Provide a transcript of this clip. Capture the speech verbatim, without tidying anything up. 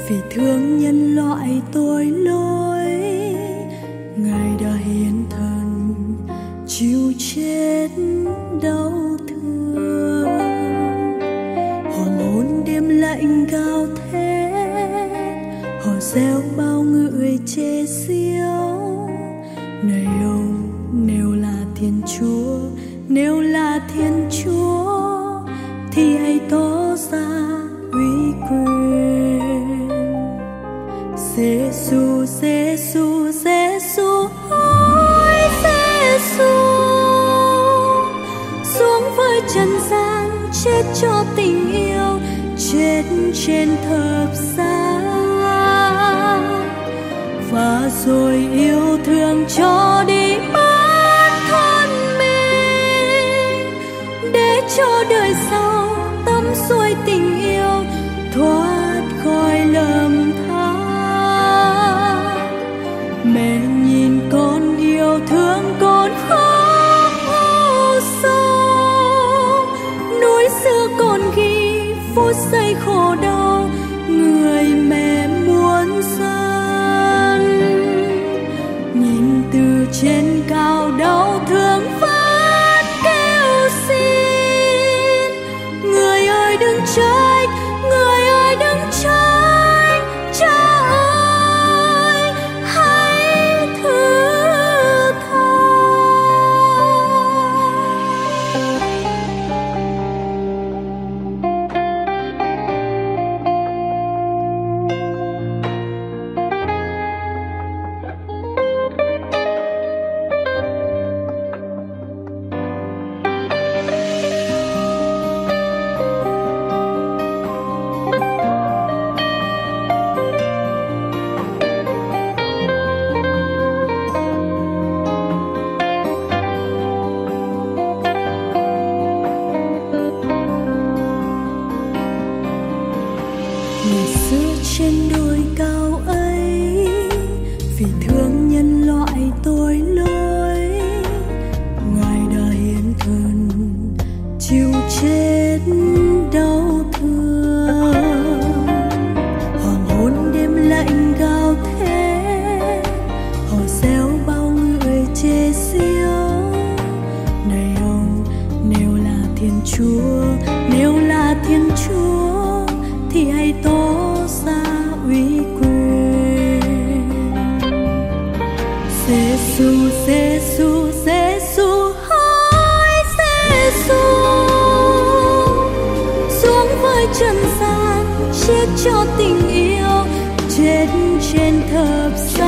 vì thương nhân loại tội lỗi, Ngài đã hiến thân chịu chết đau thương. Hoàng hôn đêm lạnh gào thét, họ reo bao người chê xiêu. Này ông, nếu là Thiên Chúa, nếu là Thiên Chúa, thì hãy tỏ ra uy quyền. Giê-xu, Giê-xu, Giê-xu, ôi Giê-xu, xuống với trần gian chết cho tình yêu, chết trên thập giá, và rồi yêu thương cho đi mất thân mình, để cho đời sau tắm suối tình yêu thoát khỏi lầm than. Mẹ nhìn con yêu thương con khóc u sầu, núi xưa còn ghi phút giây khổ đau người mẹ muôn dân. Nhìn từ trên cao đau thương vẫn kêu xin, người ơi đừng trách, người ơi đừng trách, Cha ơi hãy thứ tha. Ngày xưa trên đồi cao ấy, vì thương nhân loại tội lỗi, Ngài đã hiến thân chịu chết đau thương. Hoàng hôn đêm lạnh gào thét, họ reo bao người chê xiêu. Này ông, nếu là Thiên Chúa, nếu là Thiên Chúa, thì hãy tỏ ra uy quyền. Giê-xu, Giê-xu, Giê-xu, hỡi Giê-xu, xuống với trần gian chết cho tình yêu, chết trên thập giá,